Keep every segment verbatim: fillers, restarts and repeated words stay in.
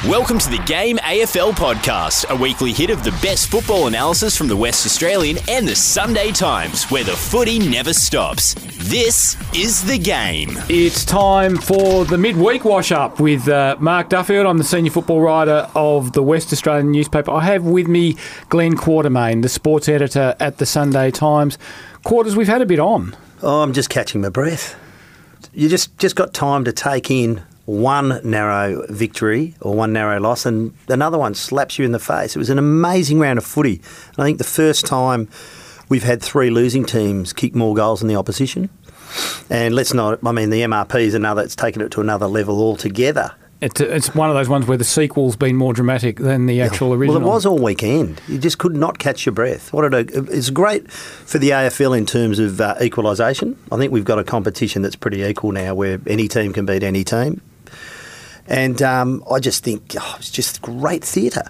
Welcome to the Game A F L podcast, a weekly hit of the best football analysis from the West Australian and the Sunday Times, where the footy never stops. This is The Game. It's time for the midweek wash-up with uh, Mark Duffield. I'm the senior football writer of the West Australian newspaper. I have with me Glenn Quartermain, the sports editor at the Sunday Times. Quarters, we've had a bit on. Oh, I'm just catching my breath. You just, just got time to take in one narrow victory or one narrow loss and another one slaps you in the face. It was an amazing round of footy. And I think the first time we've had three losing teams kick more goals than the opposition. And let's not, I mean, the M R P is another, it's taken it to another level altogether. It's, it's one of those ones where the sequel's been more dramatic than the actual original. Well, it was all weekend. You just could not catch your breath. What a, it's great for the A F L in terms of uh, equalisation. I think we've got a competition that's pretty equal now where any team can beat any team. And um, I just think oh, it's just great theatre.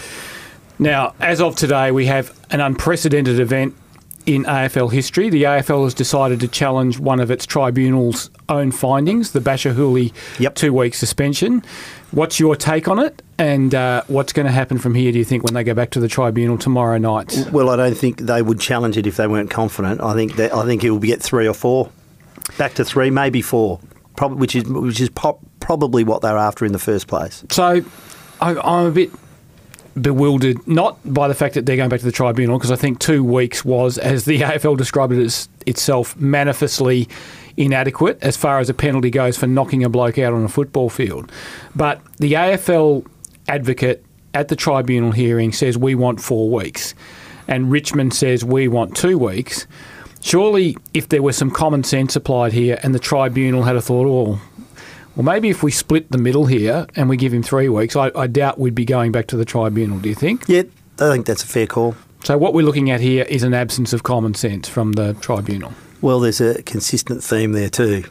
Now, as of today, we have an unprecedented event in A F L history. The A F L has decided to challenge one of its tribunal's own findings, the Bachar Houli yep. two-week suspension. What's your take on it? And uh, what's going to happen from here, do you think, when they go back to the tribunal tomorrow night? Well, I don't think they would challenge it if they weren't confident. I think that I think it will get three or four. Back to three, maybe four. Probably, which is which is pop, probably what they're after in the first place. So I, I'm a bit bewildered, not by the fact that they're going back to the tribunal, because I think two weeks was, as the A F L described it as itself, manifestly inadequate as far as a penalty goes for knocking a bloke out on a football field. But the A F L advocate at the tribunal hearing says we want four weeks, and Richmond says we want two weeks. Surely, if there was some common sense applied here and the tribunal had a thought, oh, well, maybe if we split the middle here and we give him three weeks, I, I doubt we'd be going back to the tribunal, do you think? Yeah, I think that's a fair call. So what we're looking at here is an absence of common sense from the tribunal. Well, there's a consistent theme there too.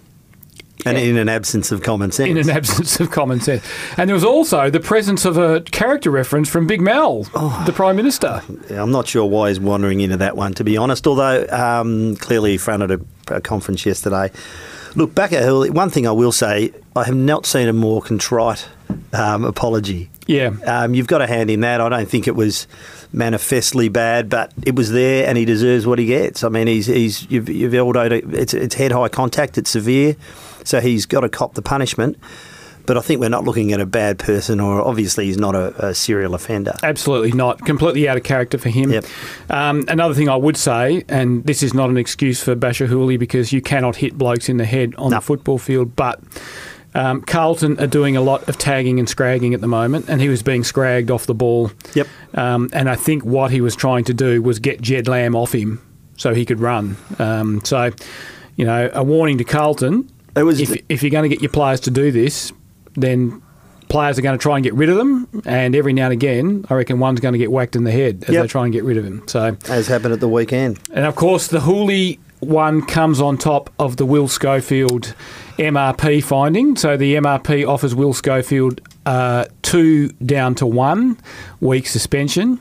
And in an absence of common sense. In an absence of common sense. And there was also the presence of a character reference from Big Mal, oh, the Prime Minister. I'm not sure why he's wandering into that one, to be honest, although um, clearly he fronted a, a conference yesterday. Look, Bachar Houli, one thing I will say, I have not seen a more contrite um, apology. Yeah. Um, you've got to hand him that. I don't think it was manifestly bad, but it was there and he deserves what he gets. I mean, he's he's you've, you've elbowed it, it's, it's head-high contact, it's severe. So he's got to cop the punishment. But I think we're not looking at a bad person, or obviously he's not a, a serial offender. Absolutely not. Completely out of character for him. Yep. Um, another thing I would say, and this is not an excuse for Bachar Houli because you cannot hit blokes in the head on no. the football field, but um, Carlton are doing a lot of tagging and scragging at the moment, and he was being scragged off the ball. Yep. Um, and I think what he was trying to do was get Jed Lamb off him so he could run. Um, so, you know, a warning to Carlton. It was if, if you're going to get your players to do this, then players are going to try and get rid of them, and every now and again, I reckon one's going to get whacked in the head as yep. they try and get rid of him. So, as happened at the weekend. And of course, the Houli one comes on top of the Will Schofield M R P finding. So the M R P offers Will Schofield uh, two down to one week suspension,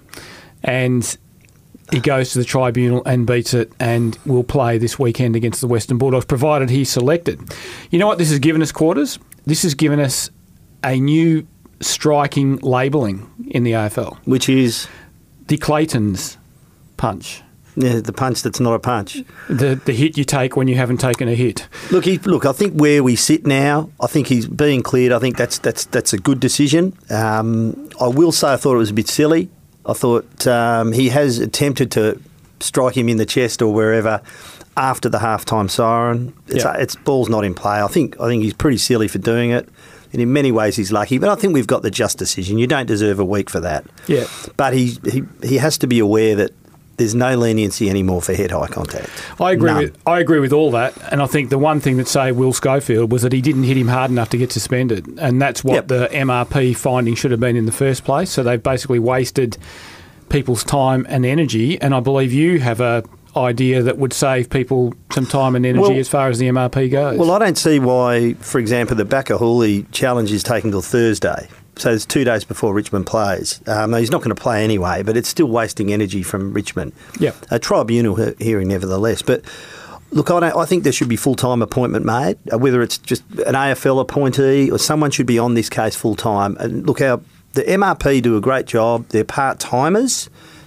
and he goes to the tribunal and beats it and will play this weekend against the Western Bulldogs, provided he's selected. You know what this has given us, Quarters? This has given us a new striking labelling in the A F L. Which is? The Clayton's punch. Yeah, the punch that's not a punch. The the hit you take when you haven't taken a hit. Look, he, look. I think where we sit now, I think he's being cleared. I think that's that's that's a good decision. Um, I will say I thought it was a bit silly. I thought um, he has attempted to strike him in the chest or wherever after the halftime siren. It's, yep. uh, it's ball's not in play. I think I think he's pretty silly for doing it. And in many ways he's lucky, but I think we've got the just decision. You don't deserve a week for that. Yeah. But he he, he has to be aware that there's no leniency anymore for head-high contact. I agree None. with I agree with all that, and I think the one thing that say Will Schofield was that he didn't hit him hard enough to get suspended, and that's what yep. the M R P finding should have been in the first place. So they've basically wasted people's time and energy, and I believe you have a idea that would save people some time and energy well, as far as the M R P goes. Well, I don't see why, for example, the Bachar Houli challenge is taken till Thursday. So it's two days before Richmond plays. Um, he's not going to play anyway, but it's still wasting energy from Richmond. Yeah, a tribunal he- hearing nevertheless. But Look, I, don't, I think there should be full-time appointment made, uh, whether it's just an A F L appointee or someone should be on this case full-time. And look, our, the M R P do a great job. They're part-timers.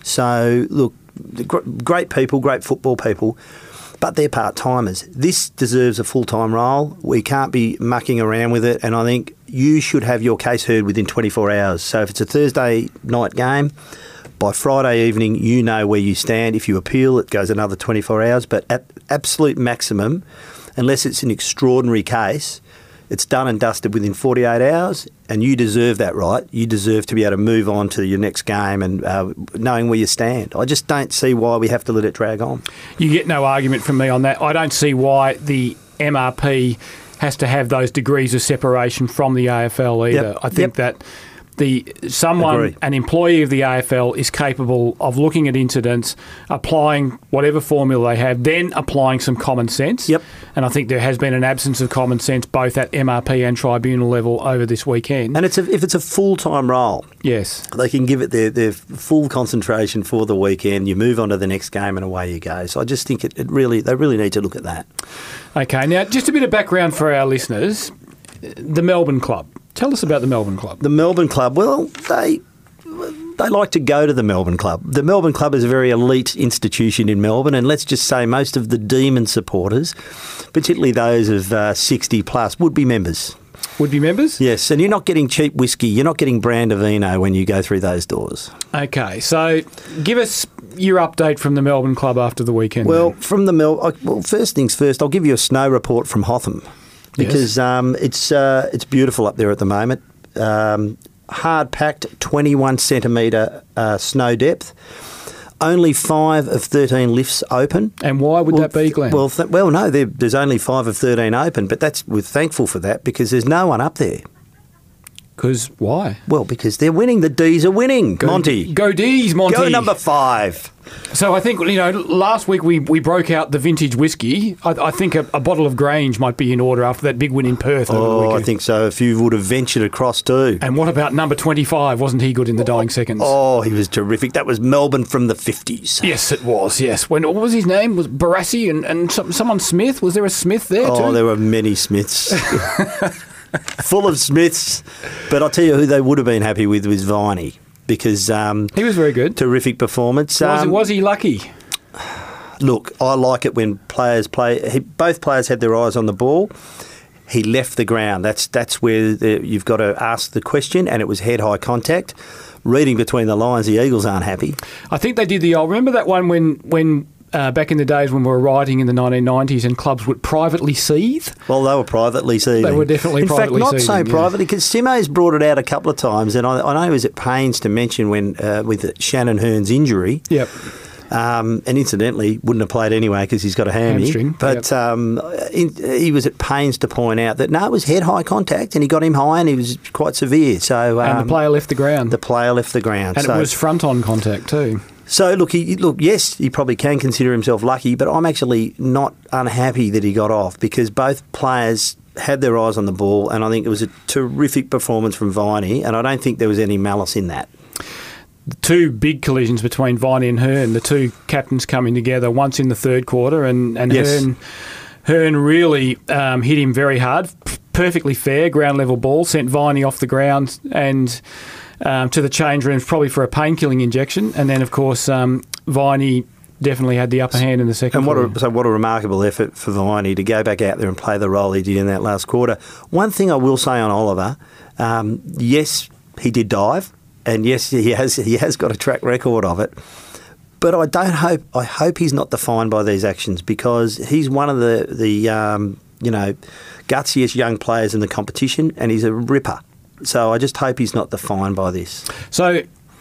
So, look, gr- great people, great football people, but they're part-timers. This deserves a full-time role. We can't be mucking around with it, and I think you should have your case heard within twenty-four hours. So if it's a Thursday night game, by Friday evening, you know where you stand. If you appeal, it goes another twenty-four hours. But at absolute maximum, unless it's an extraordinary case, it's done and dusted within forty-eight hours, and you deserve that right. You deserve to be able to move on to your next game and uh, knowing where you stand. I just don't see why we have to let it drag on. You get no argument from me on that. I don't see why the M R P has to have those degrees of separation from the A F L either. Yep. I think Yep. that the someone, Agree. an employee of the A F L, is capable of looking at incidents, applying whatever formula they have, then applying some common sense. Yep. And I think there has been an absence of common sense both at M R P and tribunal level over this weekend. And it's a, if it's a full-time role, yes. they can give it their, their full concentration for the weekend. You move on to the next game and away you go. So I just think it, it really they really need to look at that. Okay, now just a bit of background for our listeners. The Melbourne Club. Tell us about the Melbourne Club. The Melbourne Club, well, they they like to go to the Melbourne Club. The Melbourne Club is a very elite institution in Melbourne, and let's just say most of the Demon supporters, particularly those of uh, sixty plus, would be members. Would be members? Yes, and you're not getting cheap whiskey. You're not getting Brandavino when you go through those doors. Okay, so give us your update from the Melbourne Club after the weekend. Well, then. from the Mel, I- well, first things first, I'll give you a snow report from Hotham because um, it's uh, it's beautiful up there at the moment. Um, hard packed, twenty-one centimetre uh, snow depth. Only five of thirteen lifts open. And why would well, that be, Glenn? Well, th- well, no, there, there's only five of thirteen open, but that's we're thankful for that because there's no one up there. Because why? Well, because they're winning. The D's are winning. Go, Monty, Go D's, Monty. go number five. So I think, you know, last week we, we broke out the vintage whiskey. I, I think a, a bottle of Grange might be in order after that big win in Perth over the Oh, weekend. I think so. If you would have ventured across too. And what about number twenty-five? Wasn't he good in the dying seconds? Oh, he was terrific. That was Melbourne from the fifties. Yes, it was, yes. When, what was his name? Was Barassi and, and some, someone Smith? Was there a Smith there Oh, too? there were many Smiths. Full of Smiths. But I'll tell you who they would have been happy with was Viney because um, He was very good. terrific performance. Was, Um, was he lucky? Look, I like it when players play. He, both players had their eyes on the ball. He left the ground. That's that's where the, you've got to ask the question, and it was head-high contact. Reading between the lines, the Eagles aren't happy. I think they did the old. Remember that one when when uh, back in the days when we were riding in the nineteen nineties and clubs would privately seethe? Well, they were privately seething. They were definitely in privately fact, not so seething, yeah. privately because Simo's brought it out a couple of times, and I, I know he was at pains to mention when uh, with Shannon Hearn's injury. Yep. Um, and incidentally, wouldn't have played anyway because he's got a hammy. Hamstring, But yep. um, in, he was at pains to point out that no, it was head-high contact, and he got him high, and he was quite severe. So um, And the player left the ground. the player left the ground. and so, it was front-on contact too. so look, he, look, yes, he probably can consider himself lucky, but I'm actually not unhappy that he got off because both players had their eyes on the ball, and I think it was a terrific performance from Viney, and I don't think there was any malice in that. The two big collisions between Viney and Hearn, the two captains coming together once in the third quarter, and, and Yes. Hearn, Hearn really um, hit him very hard. P- perfectly fair, ground level ball, sent Viney off the ground and um, to the change rooms, probably for a pain-killing injection. And then, of course, um, Viney definitely had the upper hand in the second And what quarter. a, so what a remarkable effort for Viney to go back out there and play the role he did in that last quarter. One thing I will say on Oliver, um, yes, he did dive, and yes, he has he has got a track record of it. But I don't hope I hope he's not defined by these actions because he's one of the the um, you know gutsiest young players in the competition, and he's a ripper. So I just hope he's not defined by this. So,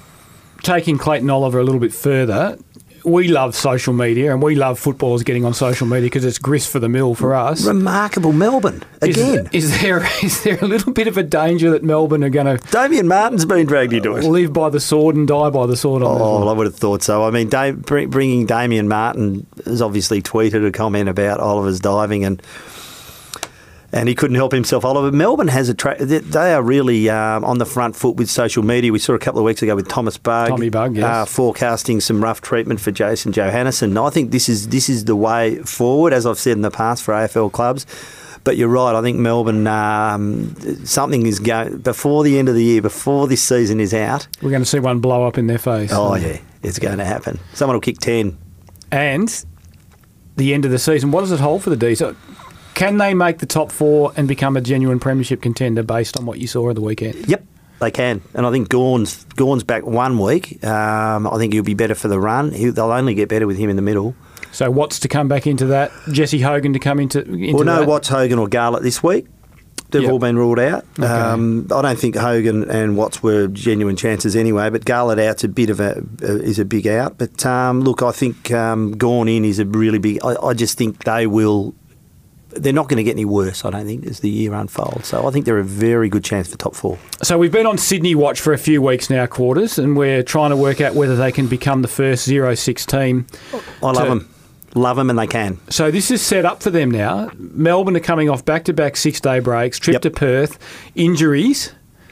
taking Clayton Oliver a little bit further, we love social media and we love footballers getting on social media because it's grist for the mill for us. Remarkable Melbourne again. Is, is there is there a little bit of a danger that Melbourne are going to Damien Martin's been dragged into it. live by the sword and die by the sword on this Oh, one? well, I would have thought so. I mean, Dave, br- bringing Damien Martin has obviously tweeted a comment about Oliver's diving, and And he couldn't help himself, Oliver. Melbourne has a tra- they are really um, on the front foot with social media. We saw a couple of weeks ago with Thomas Bugg, Tommy Bugg, yes. uh, forecasting some rough treatment for Jason Johannesson. I think this is this is the way forward, as I've said in the past, for A F L clubs. But you're right. I think Melbourne, um, something is going before the end of the year, before this season is out. We're going to see one blow up in their face. Oh yeah, it's going to happen. Someone will kick ten. And the end of the season, what does it hold for the D's? Can they make the top four and become a genuine premiership contender based on what you saw at the weekend? Yep, they can. And I think Gawn's, Gawn's back one week. Um, I think he'll be better for the run. He, they'll only get better with him in the middle. So Watts to come back into that, Jesse Hogan to come into, into well, no, that? Watts, Hogan or Garlett this week. They've Yep. all been ruled out. Okay. Um, I don't think Hogan and Watts were genuine chances anyway, but Garlett out's a bit of a uh, is a big out. But um, look, I think um, Gawn in is a really big. I, I just think they will. They're not going to get any worse, I don't think, as the year unfolds. So I think they're a very good chance for top four. So we've been on Sydney watch for a few weeks now, Quarters, and we're trying to work out whether they can become the first zero six team. I love to- them. Love them and they can. So this is set up for them now. Melbourne are coming off back-to-back six-day breaks, trip Yep. to Perth, injuries.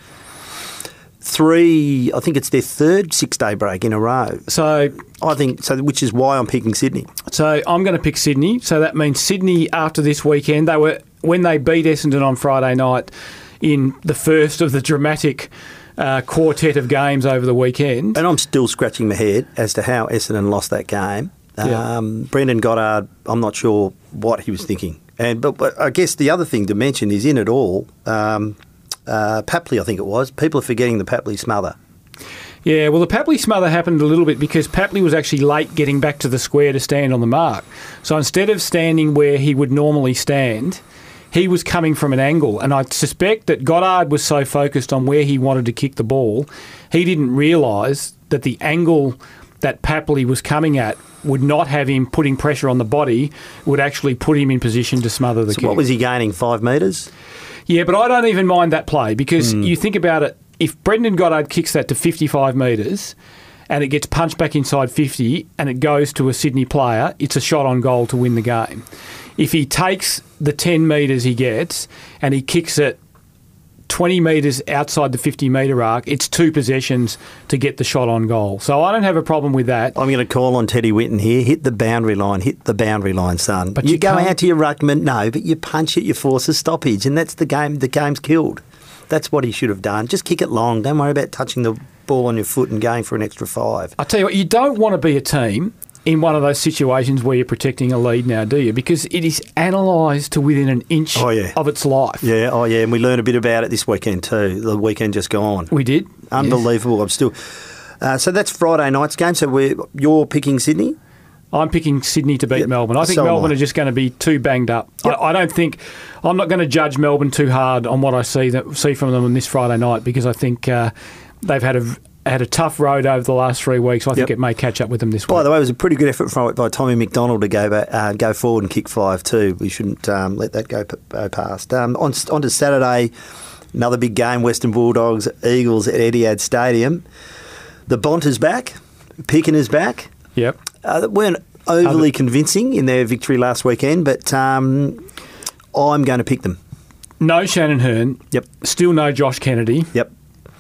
Three, I think it's their third six-day break in a row. So I think so, which is why I'm picking Sydney. So I'm going to pick Sydney. So that means Sydney after this weekend, they were when they beat Essendon on Friday night in the first of the dramatic uh, quartet of games over the weekend. And I'm still scratching my head as to how Essendon lost that game. Yeah. Um, Brendan Goddard, I'm not sure what he was thinking. And but, but I guess the other thing to mention is in it all, um, uh, Papley, I think it was. People are forgetting the Papley smother. Yeah, well, the Papley smother happened a little bit because Papley was actually late getting back to the square to stand on the mark. So instead of standing where he would normally stand, he was coming from an angle. And I suspect that Goddard was so focused on where he wanted to kick the ball, he didn't realise that the angle that Papley was coming at would not have him putting pressure on the body, would actually put him in position to smother the So kick. what was he gaining, five metres? Yeah, but I don't even mind that play because Mm. you think about it, if Brendan Goddard kicks that to fifty-five metres and it gets punched back inside fifty and it goes to a Sydney player, it's a shot on goal to win the game. If he takes the ten metres he gets and he kicks it twenty metres outside the fifty metre arc, it's two possessions to get the shot on goal. So I don't have a problem with that. I'm going to call on Teddy Whitten here. Hit the boundary line. Hit the boundary line, son. But you, you go can't- out to your ruckman. No, but you punch it, you force a stoppage, and that's the game. The game's killed. That's what he should have done. Just kick it long. Don't worry about touching the ball on your foot and going for an extra five. I tell you what, you don't want to be a team in one of those situations where you're protecting a lead now, do you? Because it is analysed to within an inch Oh, yeah. of its life. Yeah, oh yeah, and we learned a bit about it this weekend too. The weekend just gone. We did. Unbelievable. Yes. I'm still. Uh, so that's Friday night's game. So we're, you're picking Sydney. I'm picking Sydney to beat Yep, Melbourne. I think so am Melbourne I. are just going to be too banged up. Yep. I, I don't think I'm not going to judge Melbourne too hard on what I see that, see from them on this Friday night because I think uh, they've had a had a tough road over the last three weeks. I think Yep. it may catch up with them this By week. the way, it was a pretty good effort from, by Tommy McDonald to go back, uh, go forward and kick five too. We shouldn't um, let that go, p- go past. Um, on, on to Saturday, another big game, Western Bulldogs, Eagles at Etihad Stadium. The Bonters back, Picken is back. Yep. Uh, they weren't overly convincing in their victory last weekend, but um, I'm going to pick them. No Shannon Hearn. Yep. Still no Josh Kennedy. Yep.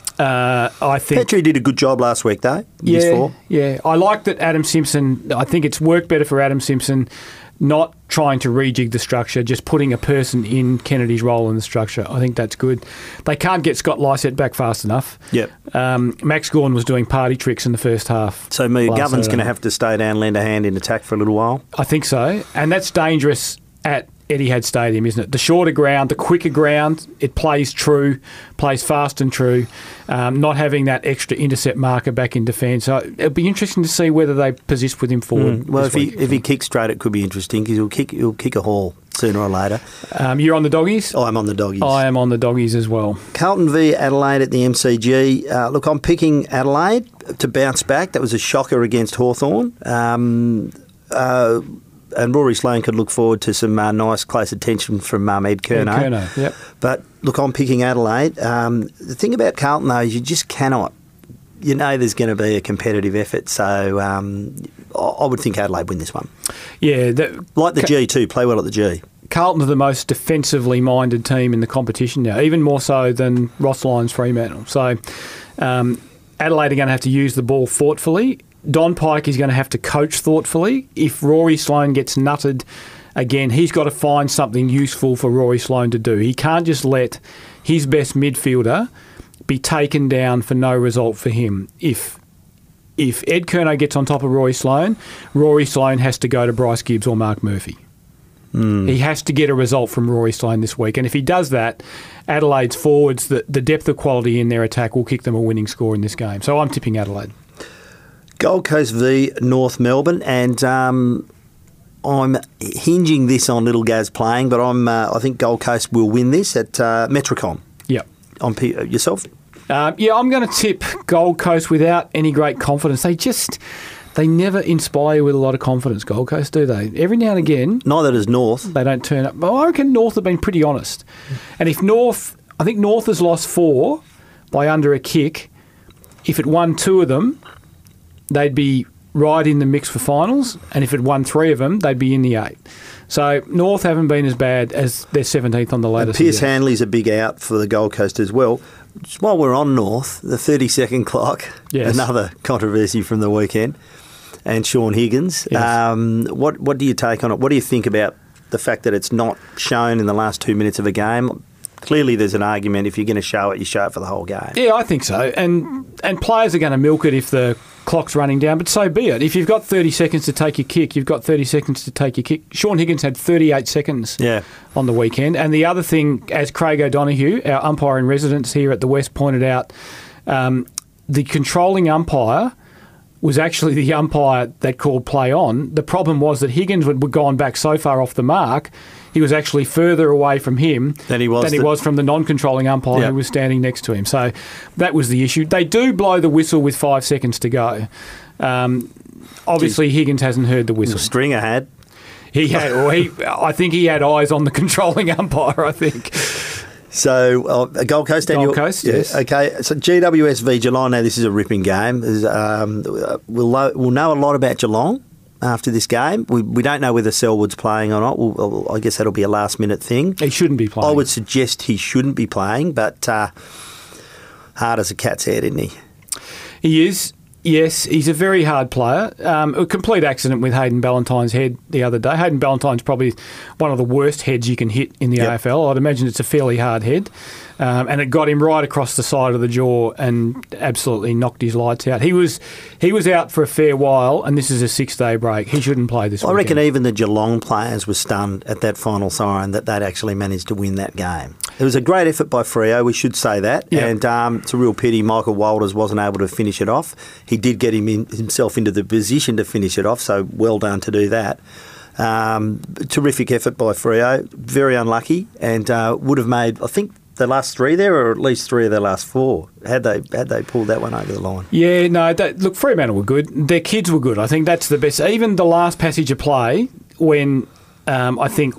Uh, I think. Petrie did a good job last week, though. Years Yeah, four. yeah. I like that Adam Simpson. I think it's worked better for Adam Simpson not trying to rejig the structure, just putting a person in Kennedy's role in the structure. I think that's good. They can't get Scott Lysett back fast enough. Yep. Um, Max Gawn was doing party tricks in the first half. So me, last Govern's going to Saturday. have to stay down, lend a hand in attack for a little while. I think so. And that's dangerous at Etihad Stadium, isn't it? The shorter ground, the quicker ground, it plays true, plays fast and true, um, not having that extra intercept marker back in defence. So it'll be interesting to see whether they persist with him forward. Mm. Well, this if he week. if he kicks straight, it could be interesting because he'll kick he'll kick a haul sooner or later. Um, you're on the doggies? Oh, I'm on the doggies. I am on the doggies as well. Carlton v Adelaide at the M C G. Uh, look, I'm picking Adelaide to bounce back. That was a shocker against Hawthorn. Um, uh, and Rory Sloane could look forward to some uh, nice close attention from um, Ed Curnow. Ed Curnow, yep. But look, I'm picking Adelaide. Um, the thing about Carlton, though, is you just cannot. You know there's going to be a competitive effort, so um, I I would think Adelaide win this one. Yeah, that, Like the G too, play well at the G. Carlton are the most defensively minded team in the competition now, even more so than Ross Lyons Fremantle. So um, Adelaide are going to have to use the ball thoughtfully. Don Pike is going to have to coach thoughtfully. If Rory Sloane gets nutted again, he's got to find something useful for Rory Sloane to do. He can't just let his best midfielder be taken down for no result for him. If if Ed Curnow gets on top of Rory Sloane, Rory Sloane has to go to Bryce Gibbs or Mark Murphy. Mm. He has to get a result from Rory Sloane this week. And if he does that, Adelaide's forwards, the, the depth of quality in their attack will kick them a winning score in this game. So I'm tipping Adelaide. Gold Coast v North Melbourne, and um, I'm hinging this on Little Gaz playing, but I'm uh, I think Gold Coast will win this at uh, Metricon. Yep. On P- yourself? Uh, yeah, I'm going to tip Gold Coast without any great confidence. They just... They never inspire with a lot of confidence, Gold Coast, do they? Every now and again... Neither does North. They don't turn up. Well, I reckon North have been pretty honest. And if North... I think North has lost four by under a kick. If it won two of them, they'd be right in the mix for finals. And if it won three of them, they'd be in the eight. So North haven't been as bad as their seventeenth on the latest. And Pierce Hanley's a big out for the Gold Coast as well. Just while we're on North, the thirty-second clock, yes. Another controversy from the weekend. And Sean Higgins. Yes. Um, what what do you take on it? What do you think about the fact that it's not shown in the last two minutes of a game? Clearly there's an argument. If you're going to show it, you show it for the whole game. Yeah, I think so. And and players are going to milk it if the clock's running down, but so be it. If you've got thirty seconds to take your kick, you've got thirty seconds to take your kick. Sean Higgins had thirty-eight seconds yeah. on the weekend. And the other thing, as Craig O'Donoghue, our umpire in residence here at the West, pointed out, um, the controlling umpire was actually the umpire that called play on. The problem was that Higgins had gone back so far off the mark, he was actually further away from him than he was, than he the, was from the non-controlling umpire yep. who was standing next to him. So that was the issue. They do blow the whistle with five seconds to go. Um, obviously, Gee, Higgins hasn't heard the whistle. Stringer had. He had, or he, I think he had eyes on the controlling umpire, I think. So, uh, Gold Coast and Gold your, Coast, yeah, yes. Okay, so G W S v Geelong. Now, this is a ripping game. Um, we'll, lo- we'll know a lot about Geelong after this game. We we don't know whether Selwood's playing or not. We'll, I guess that'll be a last-minute thing. He shouldn't be playing. I would suggest he shouldn't be playing, but uh, hard as a cat's head, isn't he? He is. Yes, he's a very hard player. Um, a complete accident with Hayden Ballantyne's head the other day. Hayden Ballantyne's probably one of the worst heads you can hit in the yep. A F L. I'd imagine it's a fairly hard head. Um, and it got him right across the side of the jaw and absolutely knocked his lights out. He was he was out for a fair while, and this is a six-day break. He shouldn't play this weekend. I reckon even the Geelong players were stunned at that final siren that they'd actually managed to win that game. It was a great effort by Freo, we should say that. Yep. And um, it's a real pity Michael Walters wasn't able to finish it off. He did get him in, himself into the position to finish it off, so well done to do that. Um, terrific effort by Freo. Very unlucky, and uh, would have made, I think, the last three there, or at least three of their last four, had they had they pulled that one over the line. Yeah, no, that, look, Fremantle were good. Their kids were good. I think that's the best. Even the last passage of play, when um, I think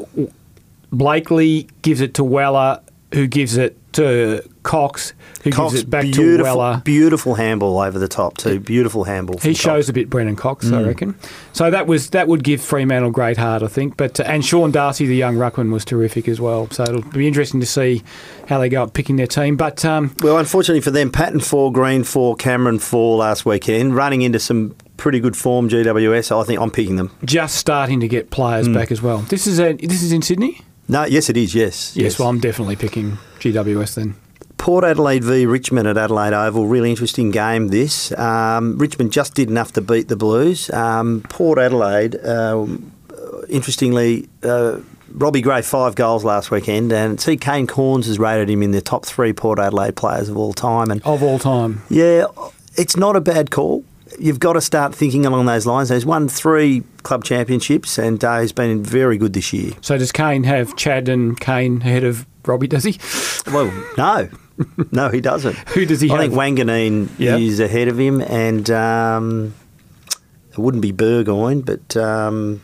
Blakely gives it to Weller, who gives it to Cox, who Cox, gives it back to Weller. Beautiful handball over the top too. Beautiful handball. He shows Cox. a bit Brennan Cox, mm. I reckon. So that was that would give Fremantle great heart, I think. But uh, and Sean Darcy, the young ruckman, was terrific as well. So it'll be interesting to see how they go up picking their team. But um, well, unfortunately for them, Patton four, Green four, Cameron four last weekend, running into some pretty good form. G W S, I think I'm picking them. Just starting to get players mm. back as well. This is a this is in Sydney. No, yes, it is. Yes, yes. Yes, well, I'm definitely picking G W S then. Port Adelaide v Richmond at Adelaide Oval. Really interesting game, this. Um, Richmond just did enough to beat the Blues. Um, Port Adelaide, uh, interestingly, uh, Robbie Gray, five goals last weekend, and see Kane Corns has rated him in the top three Port Adelaide players of all time. And of all time. Yeah, it's not a bad call. You've got to start thinking along those lines. He's won three club championships and uh, he's been very good this year. So does Kane have Chad and Kane ahead of Robbie, does he? Well, no. No, he doesn't. Who does he I have? I think Wanganeen yep. is ahead of him, and um, it wouldn't be Burgoyne, but um,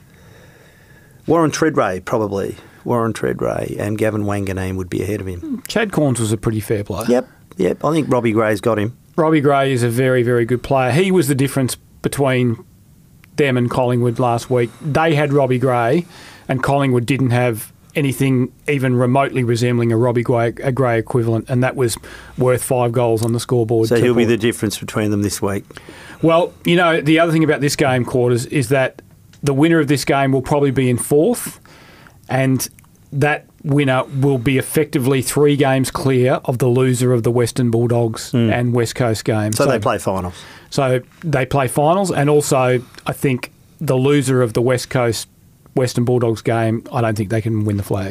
Warren Treadray probably. Warren Treadray and Gavin Wanganeen would be ahead of him. Chad Corns was a pretty fair player. Yep, yep. I think Robbie Gray's got him. Robbie Gray is a very, very good player. He was the difference between them and Collingwood last week. They had Robbie Gray, and Collingwood didn't have anything even remotely resembling a Robbie Gray, a Gray equivalent, and that was worth five goals on the scoreboard. So he'll be the difference between them this week. Well, you know, the other thing about this game, Quarters, is that the winner of this game will probably be in fourth, and that winner will be effectively three games clear of the loser of the Western Bulldogs mm. and West Coast game. So, so they play finals. So they play finals, and also I think the loser of the West Coast Western Bulldogs game, I don't think they can win the flag.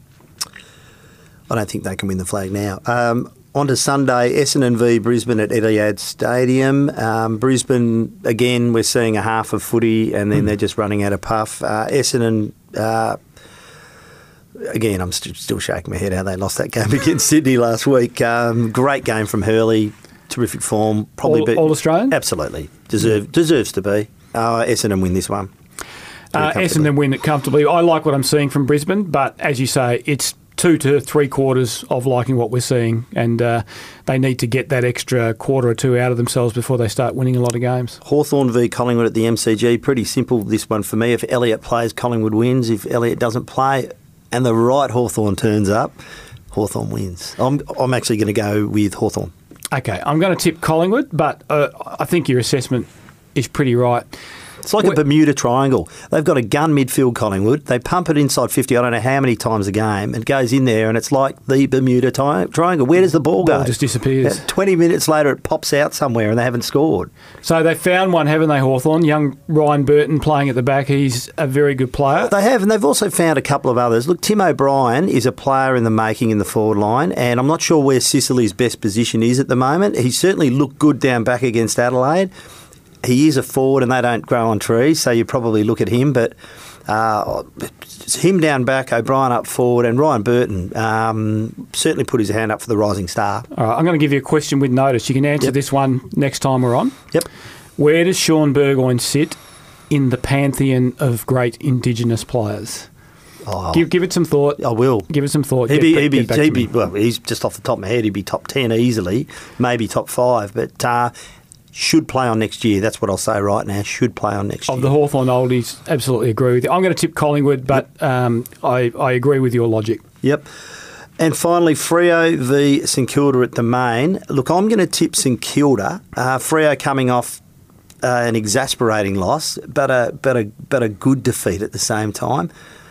I don't think they can win the flag now. Um, on to Sunday, Essendon v Brisbane at Etihad Stadium. Um, Brisbane, again, we're seeing a half of footy and then mm. they're just running out of puff. Uh, Essendon, uh, again, I'm st- still shaking my head how they lost that game against Sydney last week. Um, great game from Hurley, terrific form. Probably All, be- all Australian? Absolutely. Deserve, mm. Deserves to be. Uh, Essendon win this one. Uh, Essendon win it comfortably. I like what I'm seeing from Brisbane, but as you say, it's two to three quarters of liking what we're seeing, and uh, they need to get that extra quarter or two out of themselves before they start winning a lot of games. Hawthorn v Collingwood at the M C G, pretty simple this one for me. If Elliott plays, Collingwood wins. If Elliott doesn't play and the right Hawthorn turns up, Hawthorn wins. I'm, I'm actually going to go with Hawthorn. Okay, I'm going to tip Collingwood, but uh, I think your assessment is pretty right. It's like a Bermuda Triangle. They've got a gun midfield, Collingwood. They pump it inside fifty, I don't know how many times a game. It goes in there and it's like the Bermuda tri- Triangle. Where does the ball go? Ball just disappears. twenty minutes later it pops out somewhere and they haven't scored. So they found one, haven't they, Hawthorn? Young Ryan Burton playing at the back. He's a very good player. They have, and they've also found a couple of others. Look, Tim O'Brien is a player in the making in the forward line, and I'm not sure where Sicily's best position is at the moment. He certainly looked good down back against Adelaide. He is a forward and they don't grow on trees, so you probably look at him. But uh, him down back, O'Brien up forward, and Ryan Burton um, certainly put his hand up for the rising star. All right, I'm going to give you a question with notice. You can answer Yep. this one next time we're on. Yep. Where does Sean Burgoyne sit in the pantheon of great Indigenous players? Oh, Give, give it some thought. I will. Give it some thought. He'd Get be, back- he'd be, get back to he'd me. be, well, he's just off the top of my head, he'd be top ten easily, maybe top five, but uh, should play on next year. That's what I'll say right now. Should play on next Of year. the Hawthorn oldies, absolutely agree with you. I'm going to tip Collingwood, but Yep. um, I, I agree with your logic. Yep. And finally, Freo v St Kilda at the Main. Look, I'm going to tip St Kilda. Uh, Freo coming off uh, an exasperating loss, but a but a but a good defeat at the same time.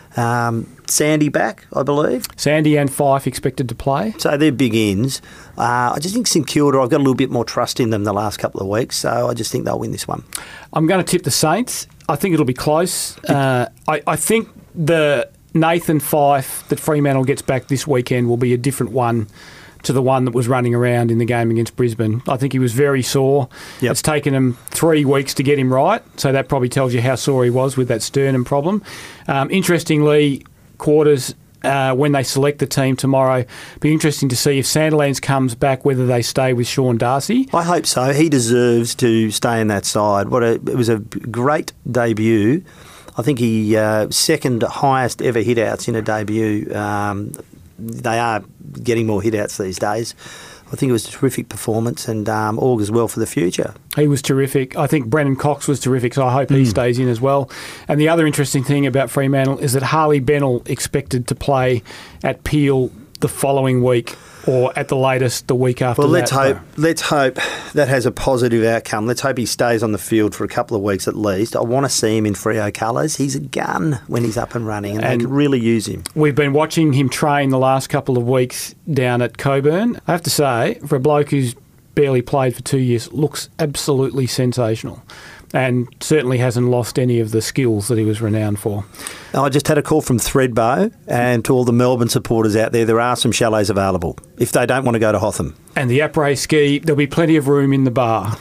Um, Sandy back, I believe. Sandy and Fife expected to play. So they're big ins. Uh, I just think St Kilda, I've got a little bit more trust in them the last couple of weeks, so I just think they'll win this one. I'm going to tip the Saints. I think it'll be close. Uh, I, I think the Nathan Fife that Fremantle gets back this weekend will be a different one to the one that was running around in the game against Brisbane. I think he was very sore. Yep. It's taken him three weeks to get him right, so that probably tells you how sore he was with that sternum problem. Um, interestingly, Quarters, uh, when they select the team tomorrow, be interesting to see if Sandilands comes back, whether they stay with Sean Darcy. I hope so. He deserves to stay in that side. What a, it was a great debut. I think he uh, second highest ever hit-outs in a debut. Um, they are getting more hit-outs these days. I think it was a terrific performance and um, augurs well for the future. He was terrific. I think Brennan Cox was terrific, so I hope he stays in as well. And the other interesting thing about Fremantle is that Harley Bennell expected to play at Peel the following week, or at the latest the week after Well, that. let's hope. Let's hope that has a positive outcome. Let's hope he stays on the field for a couple of weeks at least. I want to see him in Freo colours. He's a gun when he's up and running, and, And they can really use him. We've been watching him train the last couple of weeks down at Coburn. I have to say, for a bloke who's barely played for two years, looks absolutely sensational, and certainly hasn't lost any of the skills that he was renowned for. I just had a call from Thredbo, and to all the Melbourne supporters out there, there are some chalets available if they don't want to go to Hotham. And the après ski, there'll be plenty of room in the bar.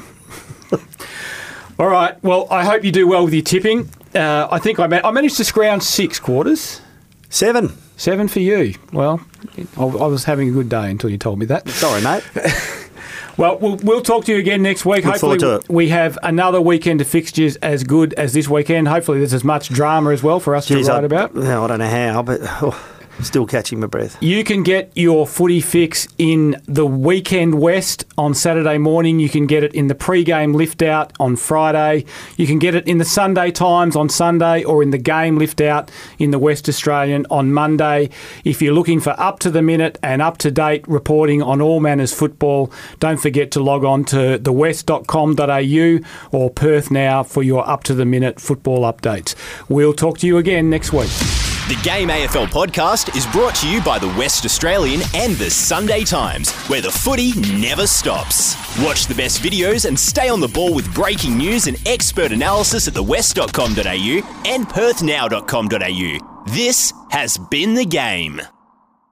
All right, well, I hope you do well with your tipping. Uh, I think I, ma- I managed to scrounge six Quarters. Seven. Seven for you. Well, I, I was having a good day until you told me that. Sorry, mate. Well, we'll we'll talk to you again next week. Look Hopefully, forward to it. we have another weekend of fixtures as good as this weekend. Hopefully, there's as much drama as well for us Jeez, to write I, about. no, I don't know how, but oh, Still catching my breath. You can get your footy fix in the Weekend West on Saturday morning. You can get it in the pre-game lift-out on Friday. You can get it in the Sunday Times on Sunday or in the game lift-out in the West Australian on Monday. If you're looking for up-to-the-minute and up-to-date reporting on all manners football, don't forget to log on to the west dot com dot a u or Perth Now for your up-to-the-minute football updates. We'll talk to you again next week. The Game A F L podcast is brought to you by the West Australian and the Sunday Times, where the footy never stops. Watch the best videos and stay on the ball with breaking news and expert analysis at the west dot com dot a u and perth now dot com dot a u. This has been The Game.